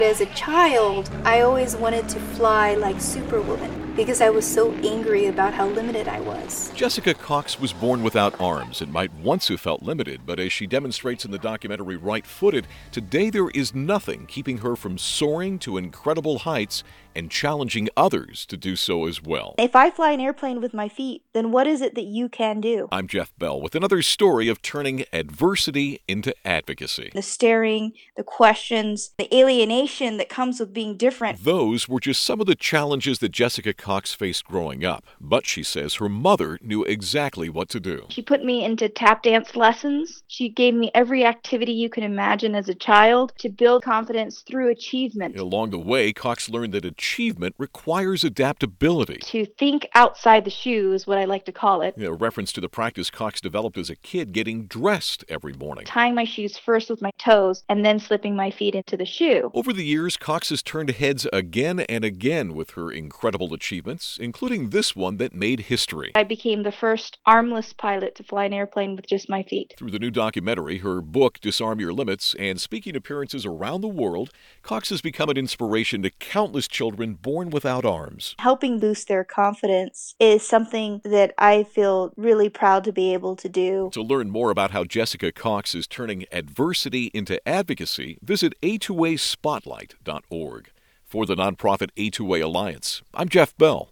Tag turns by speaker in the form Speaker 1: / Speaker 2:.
Speaker 1: As a child, I always wanted to fly like Superwoman because I was so angry about how limited I was.
Speaker 2: Jessica Cox was born without arms and might once have felt limited, but as she demonstrates in the documentary Right Footed, today there is nothing keeping her from soaring to incredible heights and challenging others to do so as well.
Speaker 1: If I fly an airplane with my feet, then what is it that you can do?
Speaker 2: I'm Jeff Bell with another story of turning adversity into advocacy.
Speaker 1: The staring, the questions, the alienation that comes with being different.
Speaker 2: Those were just some of the challenges that Jessica Cox faced growing up, but she says her mother knew exactly what to do.
Speaker 1: She put me into tap dance lessons. She gave me every activity you can imagine as a child to build confidence through achievement.
Speaker 2: Along the way, Cox learned that achievement requires adaptability.
Speaker 1: To think outside the shoe is what I like to call it.
Speaker 2: A reference to the practice Cox developed as a kid getting dressed every morning.
Speaker 1: Tying my shoes first with my toes and then slipping my feet into the shoe.
Speaker 2: Over the years, Cox has turned heads again and again with her incredible achievements, including this one that made history.
Speaker 1: I became the first armless pilot to fly an airplane with just my feet.
Speaker 2: Through the new documentary, her book, Disarm Your Limits, and speaking appearances around the world, Cox has become an inspiration to countless children born without arms.
Speaker 1: Helping boost their confidence is something that I feel really proud to be able to do.
Speaker 2: To learn more about how Jessica Cox is turning adversity into advocacy, visit a2aspotlight.org. For the nonprofit A2A Alliance, I'm Jeff Bell.